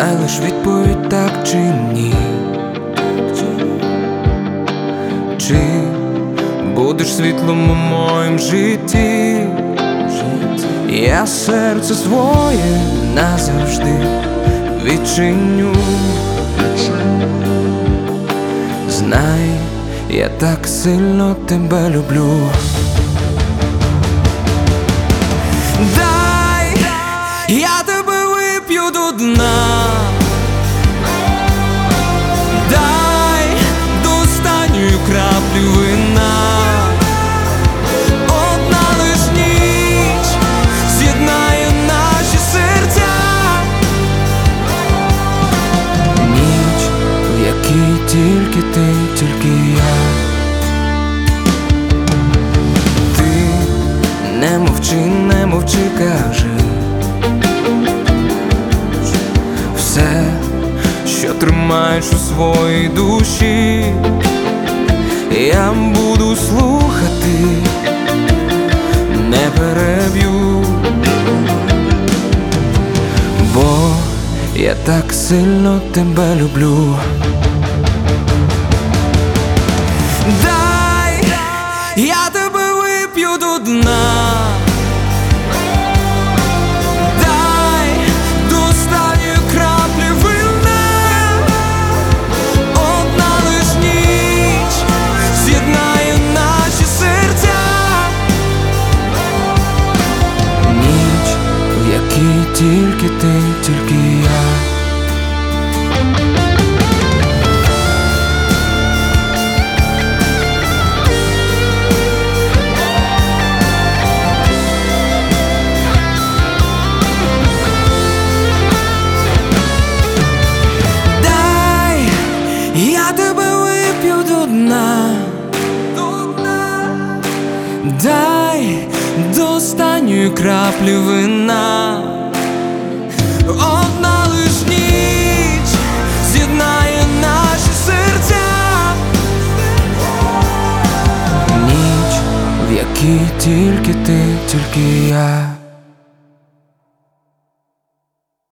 Дай лиш відповідь так чи ні. Чи будеш світлом у моїм житті? Я серце своє назавжди відчиню. Знай, я так сильно тебе люблю. Дай, я тебе вип'ю до дна. Дай до останньої краплі вина. Одна лиш ніч з'єднає наші серця. Ніч, в якій тільки ти, тільки я. Ти не мовчи, кажи все, що тримаєш у своїй душі. Я буду слухати, не переб'ю, бо я так сильно тебе люблю. Дай, я тебе вип'ю до дна. Дай до останньої краплі вина. Одна лиш ніч з'єднає наші серця. Ніч, в якій тільки ти, тільки я. Я тебе вип'ю до дна. Дай до останньої краплі вина. Одна лиш ніч з'єднає наші серця. Ніч, в якій тільки ти, тільки я.